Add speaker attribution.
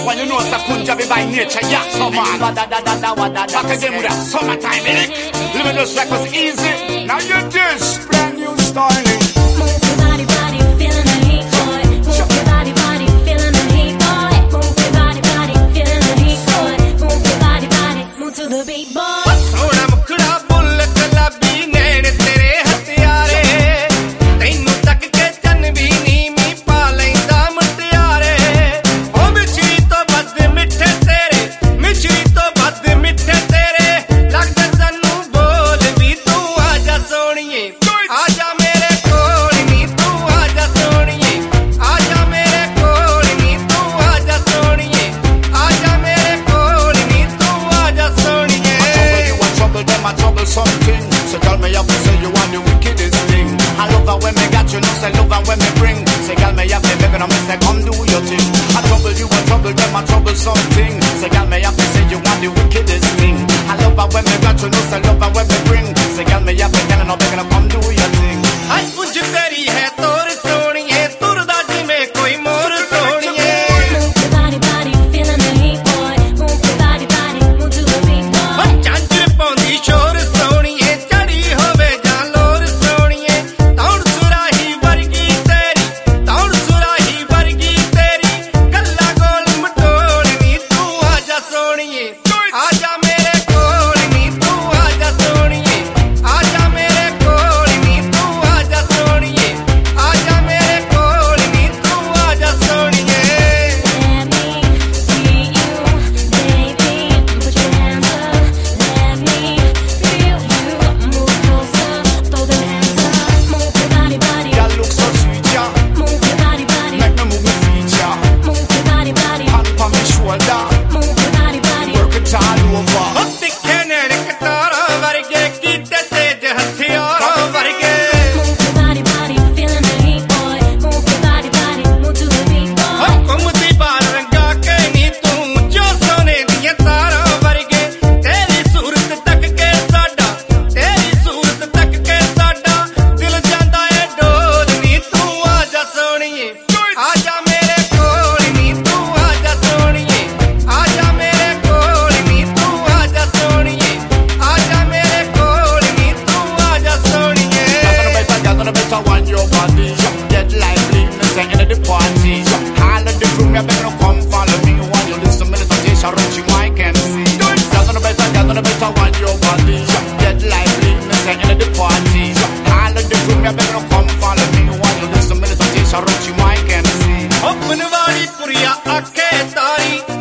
Speaker 1: Well, you know it's a Punjabi by nature, yeah, so man. Back again with that summertime, eh? Living just like was easy. Now you're this brand new styling.
Speaker 2: Move your body, body, feeling the heat, boy. Move your body, body, feeling the heat, boy. Move your body, body, feeling the heat, boy. Move your body, body, move to the beat, boy.
Speaker 1: Something, so tell me up and say you want the wickedest thing. I love her when me got you, know say love her when me bring. Say girl me up, me baby, no me say come do your thing. I trouble them, I trouble something. Say girl me up and say you want the wickedest thing. I love her when me got you, know say love her when me bring. Say girl me up, me tell her no begging, come do your thing.
Speaker 3: I कुछ तेरी है तोर सोनी है तुर दाजी में कोई मोर सोनी है.
Speaker 2: Move your body, body, feeling the heat, boy. Move your body, body, move to the beat, boy.
Speaker 3: चांचर पौंदी शोर सोनी है चढ़ी होवे जालोर सोनी है. तौड़ सुराही वर्गी तेरी गल्ला गोल मटोल नी तू आजा सोनी है. आजा मेरे कोल नी तू आजा सोनी है. आजा मेरे कोल नी तू आजा सोनी है. आजा मेरे कोल नी तू आजा सोनी है.
Speaker 2: Let me see you, baby. Put your hands up. Let me feel you. Move closer, throw them hands up. Move your body, body.
Speaker 1: Girl look so sweet, yeah.
Speaker 2: Move your body, body.
Speaker 1: Make me move me feet, yeah.
Speaker 2: Move your body, body.
Speaker 1: Hand on me shoulder,
Speaker 2: Move your body, body.
Speaker 1: work it all over.
Speaker 3: तिखे नेड़ कटारा वर्गे कीते तेज हथियारा वर्गे.
Speaker 2: Move your body, body, feeling the heat, boy. Move your body, body, move to the beat, boy.
Speaker 3: कुमती बाल रंगा के नी तू जो सोने दिया तारा वर्गे. तेरी सूरत तक के साडा दिल जांदा है डोल नी तू आजा सोनिए. आजा मेरे कोल नी तू आजा सोनिए. आजा मेरे कोल नी तू आजा सोनिए. आजा मेरे कोल नी तू आजा सोनिए.
Speaker 1: You're better want your body. Get lively, me say into the party. All of the crew, me better come follow me. While you listen to meditation, reaching my MC. You're better want your body. Get lively, me say into the party. All of the crew, me better come follow me. While you listen to meditation, reaching my MC.
Speaker 3: ओ बनवाड़ी पुरिया आखे तारी